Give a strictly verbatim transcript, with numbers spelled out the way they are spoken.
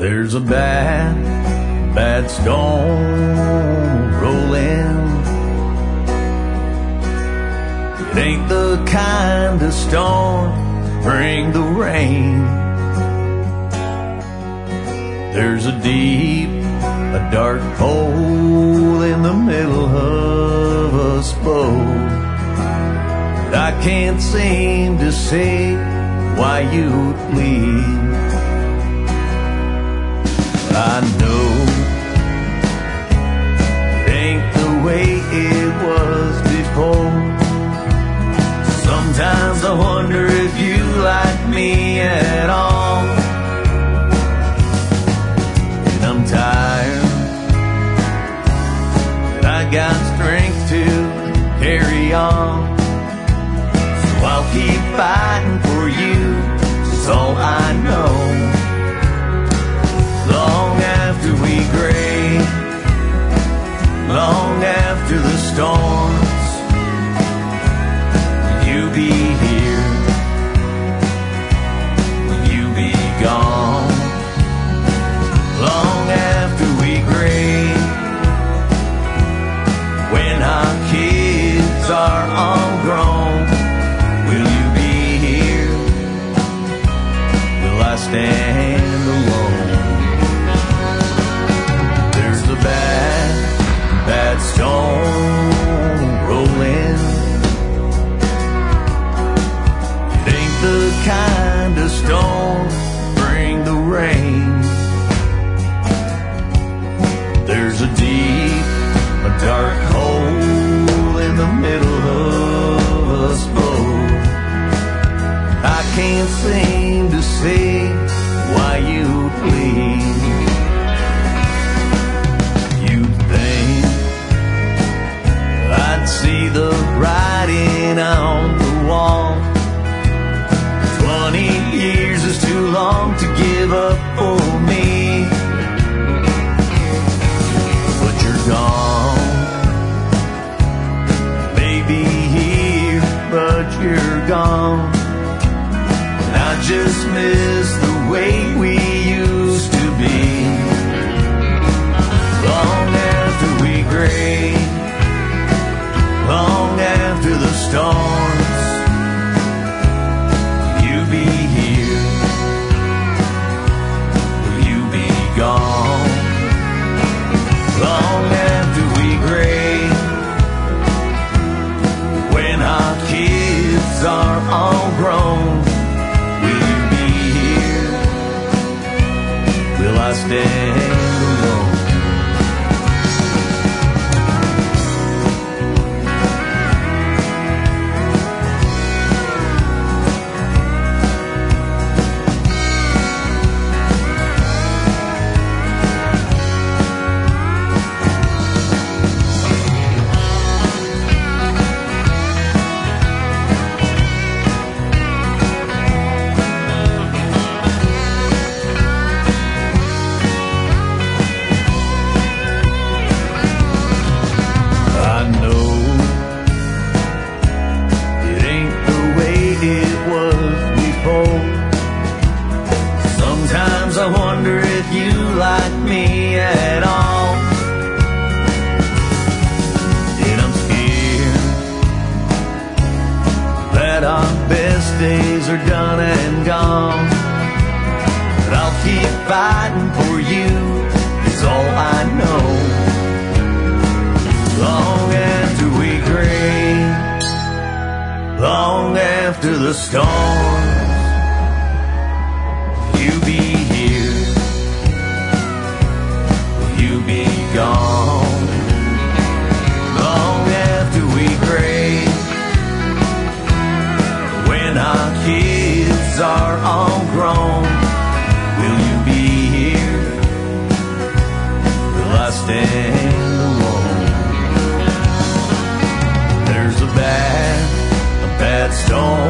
There's a bad, bad storm rolling. It ain't the kind of storm bring the rain. There's a deep, a dark hole in the middle of us both. But I can't seem to say why you'd leave. I know it ain't the way it was before. Sometimes I wonder if you like me at all. And I'm tired, but I got strength to carry on. So I'll keep fighting for you, it's all I know. Long after we gray, long after the storms, will you be here? Will you be gone? Long after we gray, when our kids are all grown, will you be here? Will I stand alone? Bad, bad storm rolling. It ain't the kind of storm bring the rain. There's a deep, a dark hole in the middle of us both. I can't seem to say why you leave. I'd see the writing on the wall. Twenty years is too long to give up for me. But you're gone. Maybe here, but you're gone. And I just miss the way we used to be. Long after we gray, long after the storms, will you be here? Will you be gone? Long after we gray, when our kids are all grown, will you be here? Will I stand alone? I wonder if you like me at all. And I'm scared that our best days are done and gone. But I'll keep fighting for you, it's all I know. Long after we gray, long after the storms, you be be gone. Long after we gray, when our kids are all grown, will you be here? Will I stand alone? There's a bad, a bad storm